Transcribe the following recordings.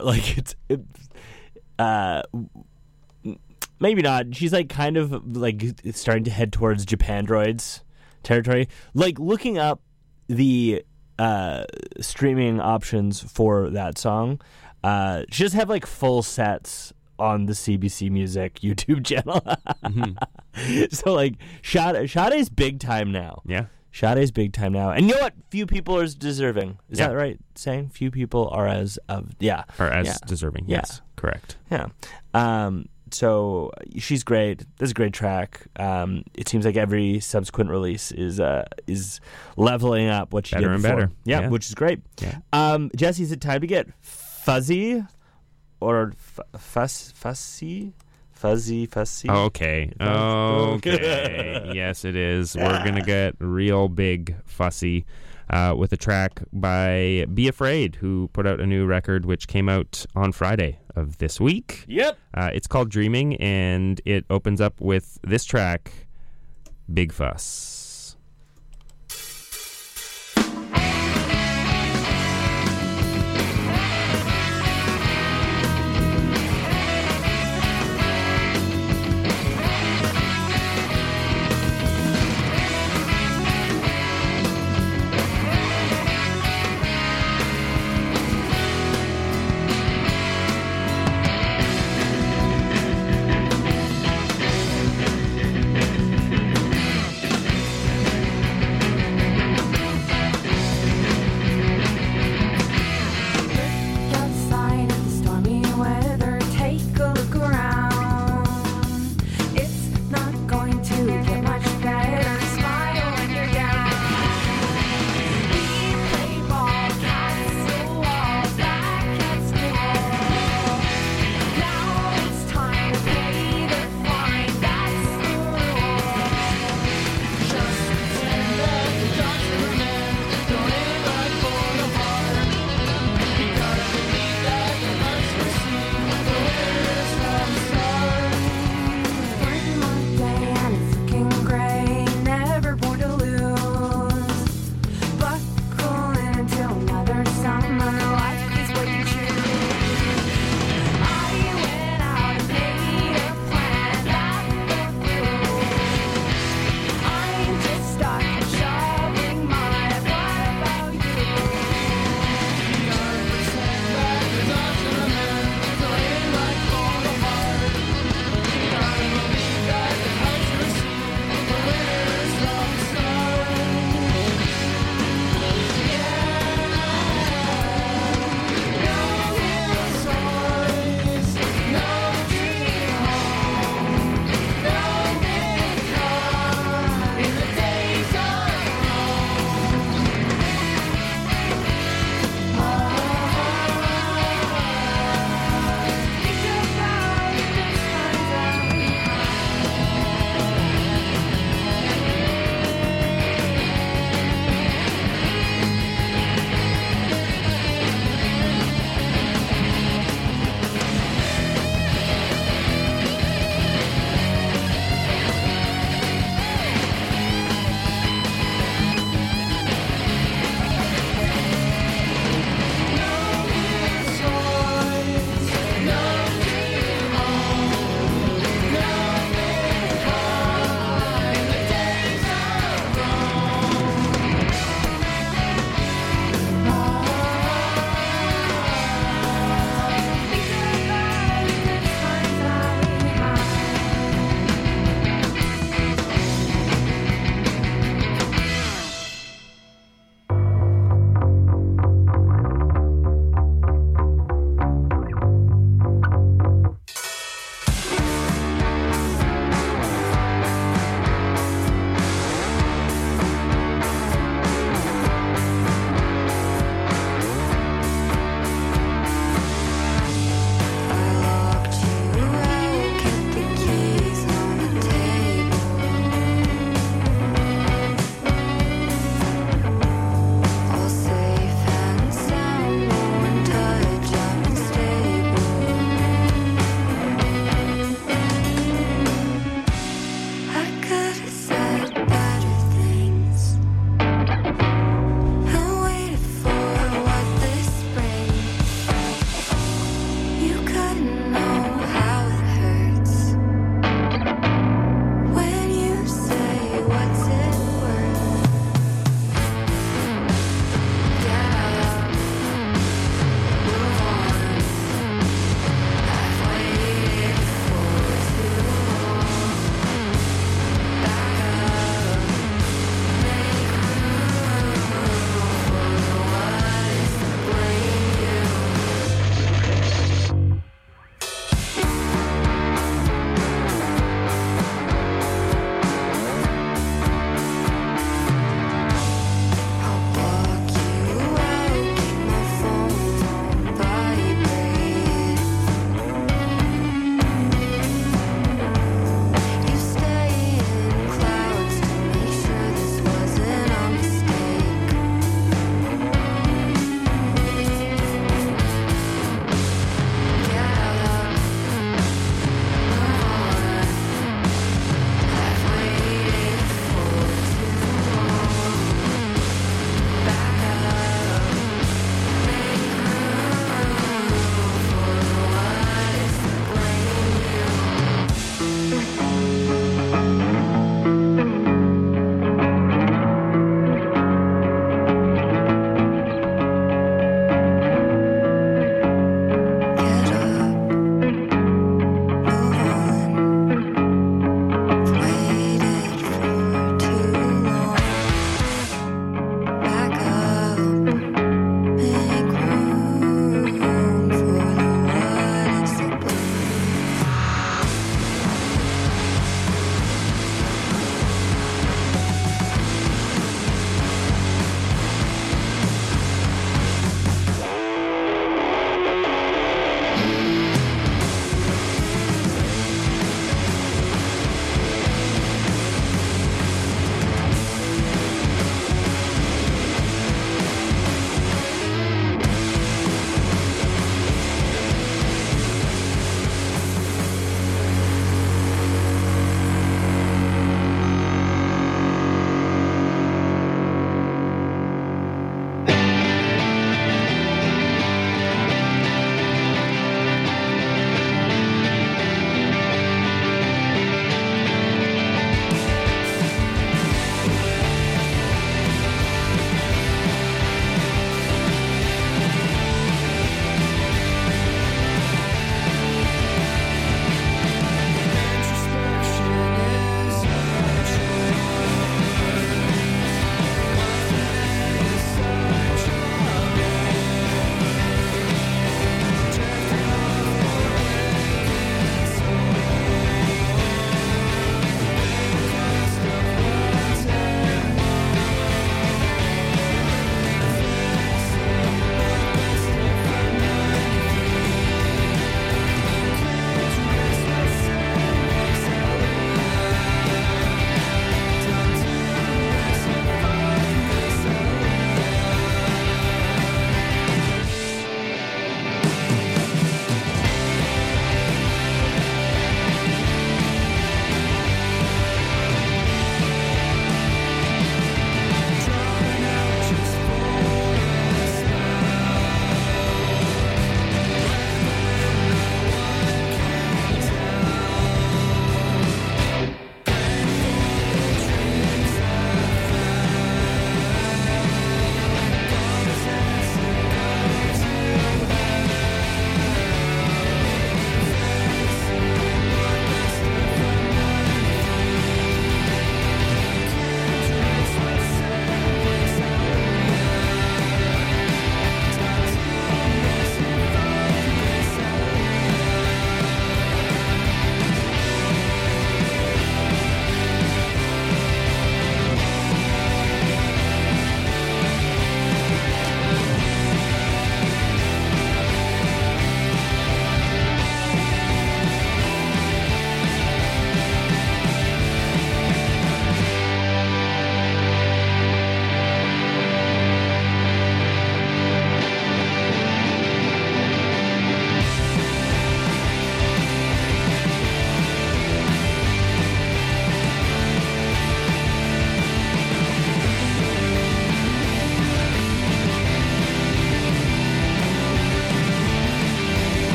like maybe not. She's like kind of like starting to head towards Japandroids territory. Like looking up the streaming options for that song, she does have like full sets on the CBC Music YouTube channel. So like Sade's big time now. Yeah. Sade's big time now. And you know what? Few people are as deserving. Is Yeah. that right saying? Few people are as deserving. Yeah. Yes. Correct. Yeah. So she's great. That's a great track. It seems like every subsequent release is leveling up what she Better did and before. better. Yeah, Yeah. which is great. Yeah. Jesse, is it time to get fuzzy or fussy? Fuzzy. Okay. Yes, it is. We're going to get real big fussy with a track by Be Afraid, who put out a new record which came out on Friday of this week. Yep. It's called Dreaming, and it opens up with this track, Big Fuss.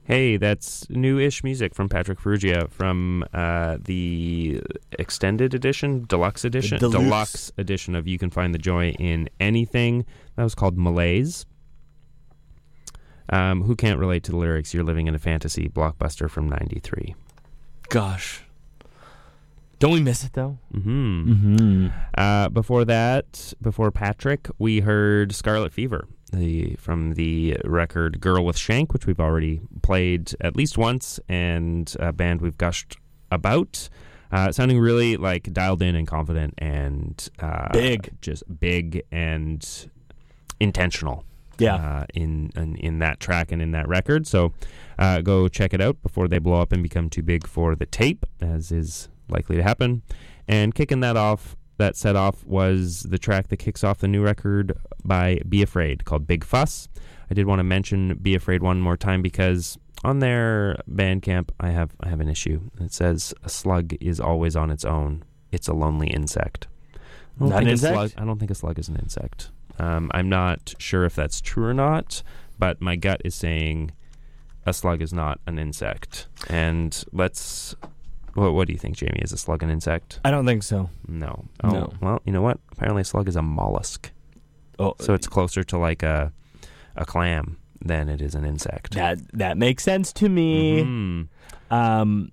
Hey, that's new-ish music from Patrick Ferrugia from the extended edition, deluxe edition, deluxe edition of You Can Find the Joy in Anything. That was called Malaise. Who can't relate to the lyrics? You're living in a fantasy. Blockbuster from '93. Gosh. Don't we miss it, though? Mm-hmm. Before that, before Patrick, we heard Scarlet Fever. From the record Girl with Shank, which we've already played at least once, and a band we've gushed about. Sounding really like dialed in and confident and just big and intentional. Yeah, in that track and in that record. So go check it out before they blow up and become too big for the tape, as is likely to happen. And kicking that set off was the track that kicks off the new record by Be Afraid called Big Fuss. I did want to mention Be Afraid one more time because on their Bandcamp I have an issue. It says a slug is always on its own. It's a lonely insect. I don't think a slug is an insect. I'm not sure if that's true or not, but my gut is saying a slug is not an insect. And what do you think, Jamie? Is a slug an insect? I don't think so. No. No. Well, you know what? Apparently a slug is a mollusk. Oh, so it's closer to like a clam than it is an insect. That makes sense to me. Mm-hmm.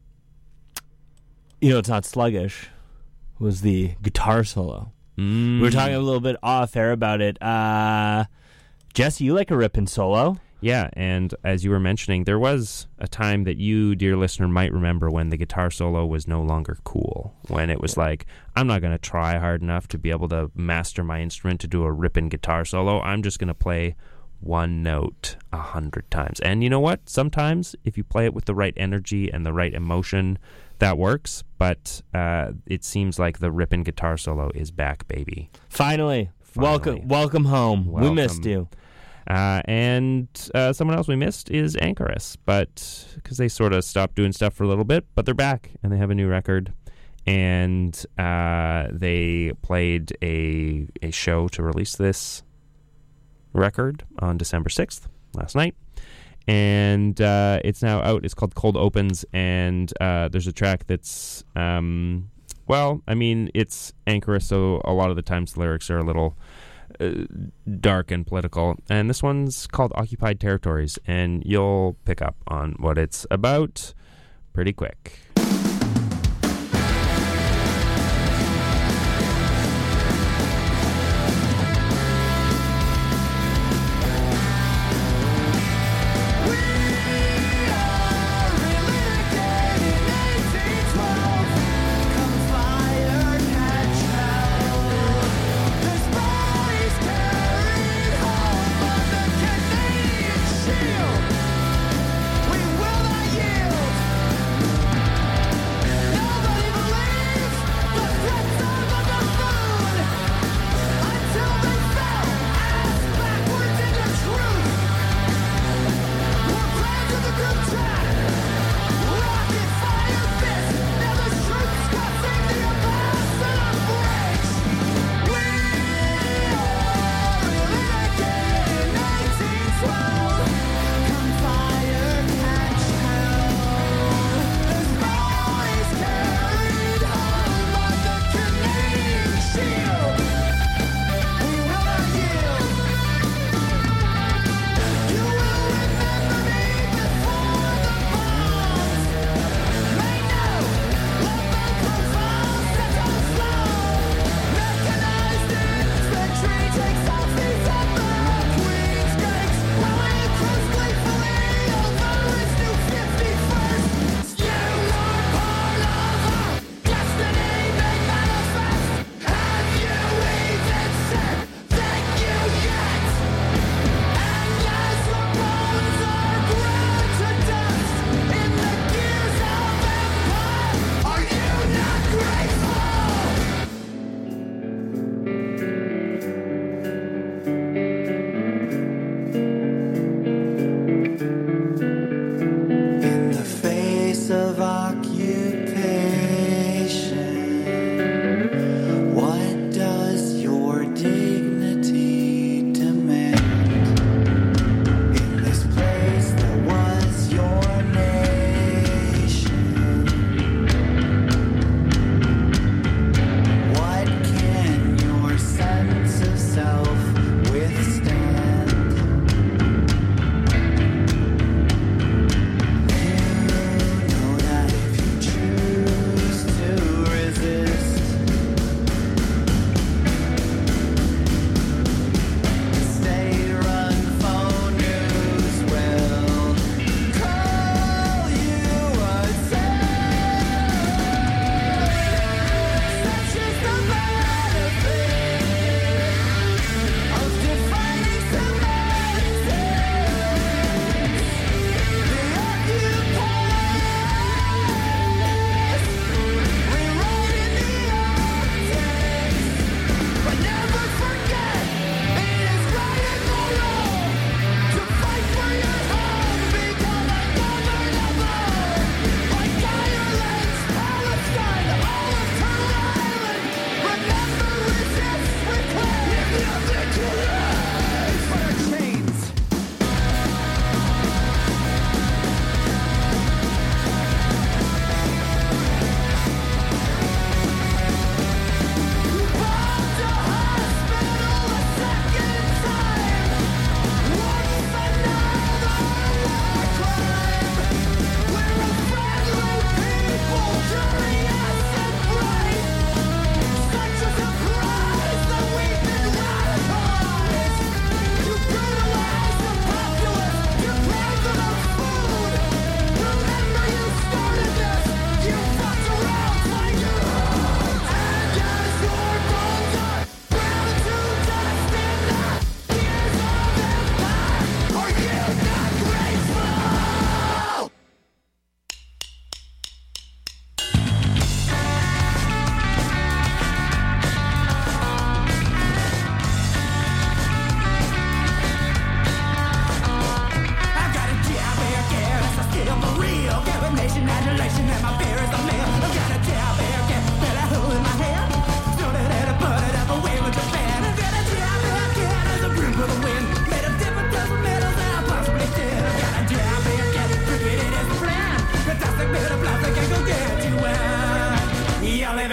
It's not sluggish. It was the guitar solo. We were talking a little bit off air about it. Jesse, you like a ripping solo? Yeah, and as you were mentioning, there was a time that you, dear listener, might remember when the guitar solo was no longer cool. When it was like, I'm not going to try hard enough to be able to master my instrument to do a ripping guitar solo. I'm just going to play one note 100 times. And you know what? Sometimes if you play it with the right energy and the right emotion, that works. But it seems like the ripping guitar solo is back, baby. Finally. Welcome home. We missed you. And someone else we missed is Anchoress, but because they sort of stopped doing stuff for a little bit, but they're back and they have a new record, and they played a show to release this record on December 6th, last night, and it's now out. It's called Cold Opens, and there's a track that's it's Anchoress, so a lot of the times the lyrics are a little dark and political, and this one's called Occupied Territories, and you'll pick up on what it's about pretty quick.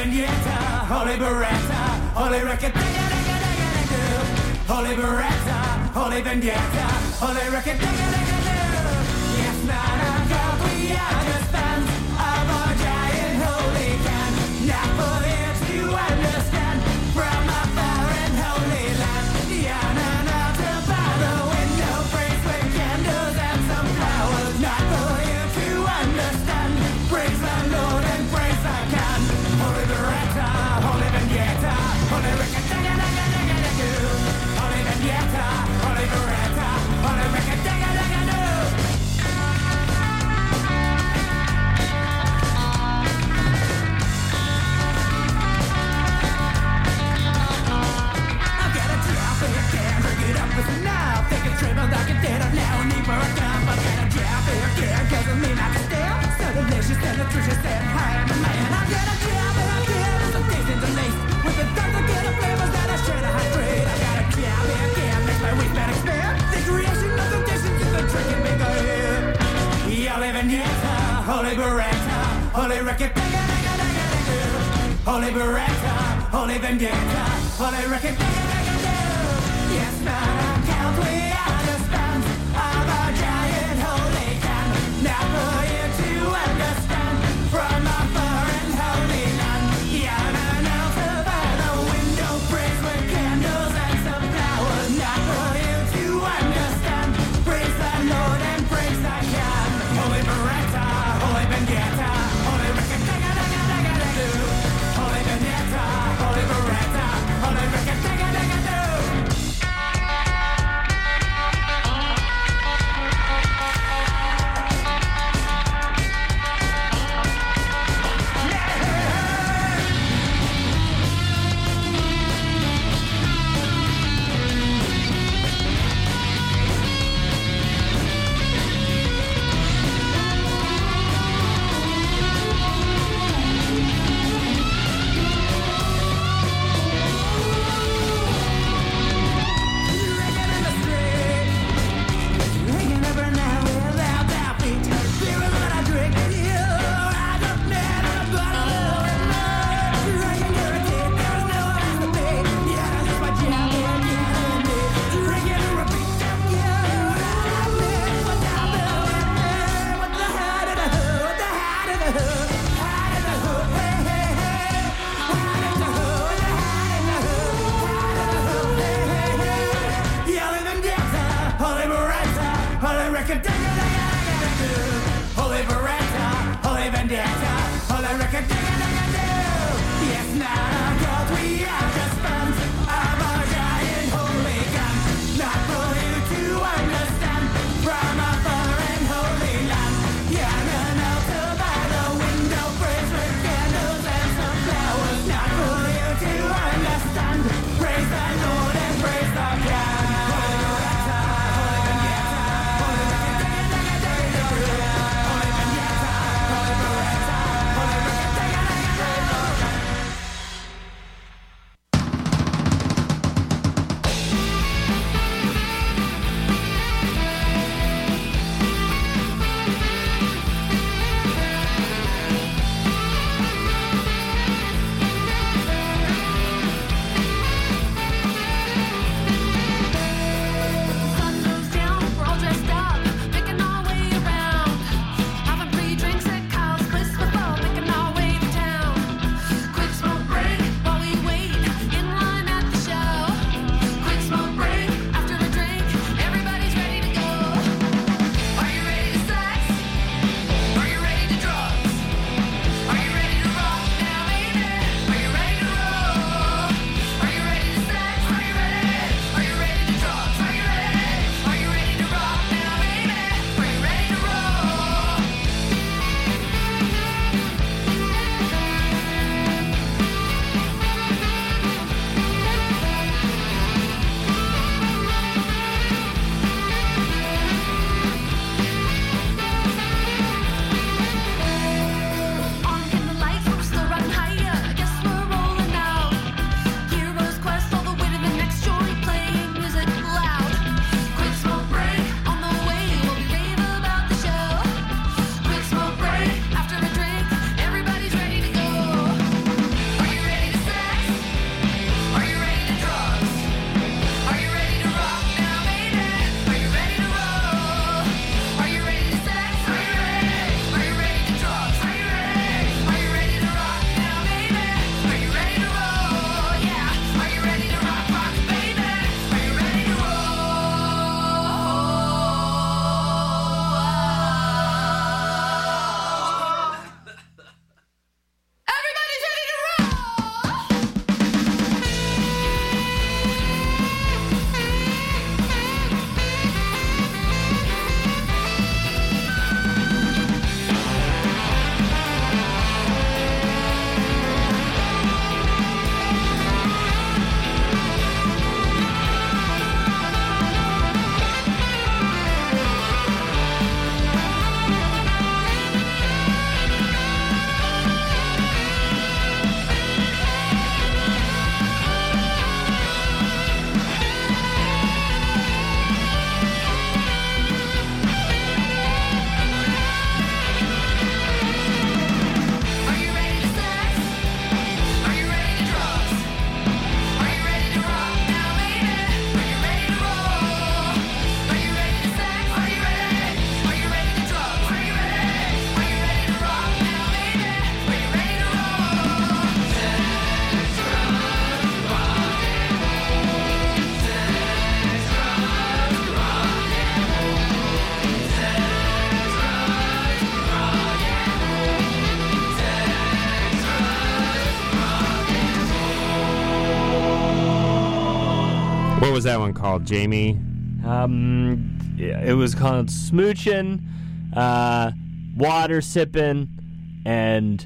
Vendetta, Holy Beretta, Holy Record, Holy Beretta, Holy Vendetta, Holy Record, yes, not a god, we are just fans of our giant holy can. Not for you to understand from a foreign holy land. Yeah, and out by the window, praise with candles and some flowers. Not for you to understand. Praise the Lord and praise the can. Holy Beretta, Holy Vendetta, Holy Record, Holy Vendetta, Holy Beretta, Holy Record, now, take a trip and I can get up now. Need for a gun, but can I jab it again? Cause of me, I can stand. So delicious and nutritious and high on the man. I get a jab it again. It's a taste in the lace. With the thugs, I get a flavors that I share to hydrate. I got a jab it again. Makes my waistband expand. The creation of the dishes is the trick and make a hit. Holy Vendetta, Holy Beretta, Holy Record, Holy Beretta, Holy Vendetta, Holy Record, yes, man, count we are the spans of our giant holy can. Now for you to understand from a foreign holy land. Yeah, and out by the window, praise with candles and some flowers. Now for you to understand, praise the Lord and praise the can. Holy Beretta, Holy Vendetta, Holy Record, Holy Vendetta, Holy Beretta, Holy Record, Holy Beretta, Holy Vendetta, Holy Record, yes, now, God, we are just fans of our giant holy gun. Not for you to understand from a foreign holy land. Yeah, and out by the window, praise with candles and some flowers. Not for you to understand, praise the Lord and praise the God. Holy Beretta, Holy Vendetta, Holy Record, Holy Vendetta, Holy Beretta, Holy Record, was that one called, Jamie? Yeah, it was called Smoochin', Water Sippin', and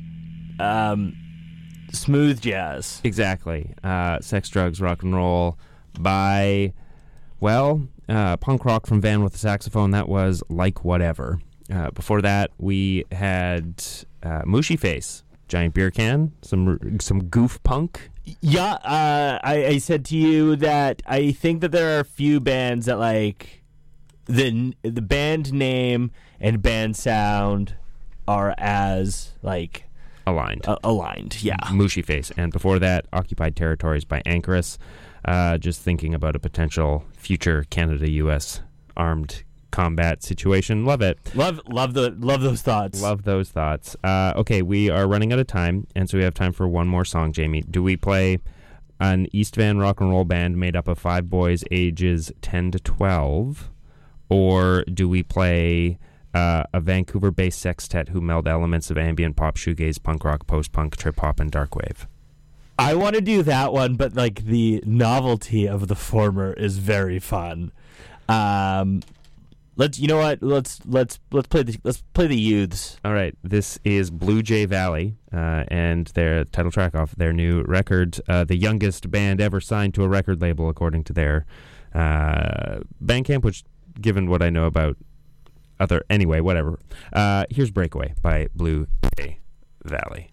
Smooth Jazz. Exactly. Sex, Drugs, Rock and Roll by, punk rock from Van with a Saxophone. That was Like Whatever. Before that, we had Mushy Face, Giant Beer Can, some goof punk. Yeah, I said to you that I think that there are a few bands that like the band name and band sound are as like Aligned. Aligned, yeah. Mushy Face. And before that, Occupied Territories by Anchorus. Just thinking about a potential future Canada-U.S. armed combat situation. Love it. Love those thoughts. Love those thoughts. Okay, we are running out of time, and so we have time for one more song, Jamie. Do we play an East Van rock and roll band made up of 5 boys ages 10 to 12, or do we play a Vancouver-based sextet who meld elements of ambient pop, shoegaze, punk rock, post-punk, trip-hop, and dark wave? I want to do that one, but like the novelty of the former is very fun. Let's play the Youths. All right, this is Blue Jay Valley, and their title track off their new record, the youngest band ever signed to a record label, according to their Bandcamp. Which, given what I know about anyway, whatever. Here's Breakaway by Blue Jay Valley.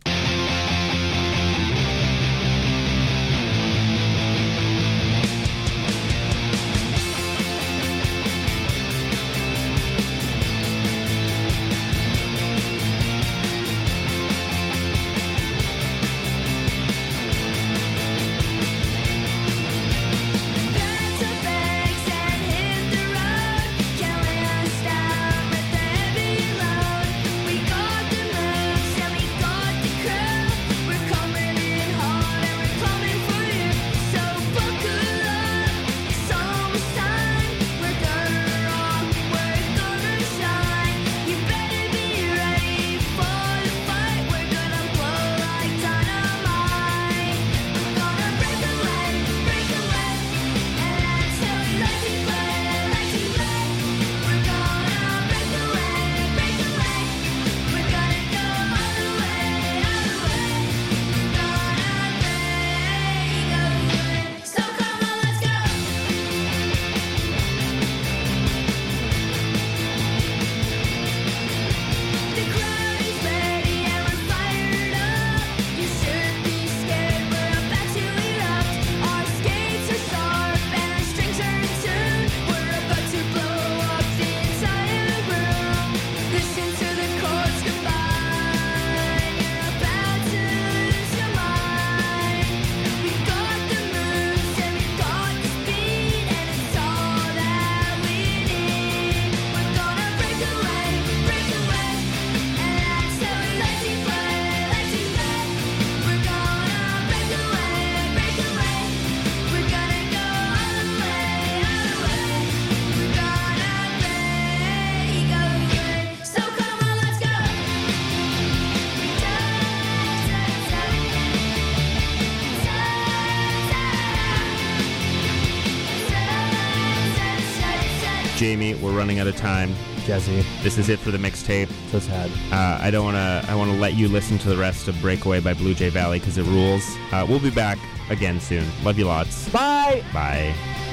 Jamie, we're running out of time. Jesse, This is it for the mixtape. so sad. I want to let you listen to the rest of Breakaway by Blue Jay Valley because it rules. We'll be back again soon. Love you lots. Bye! Bye.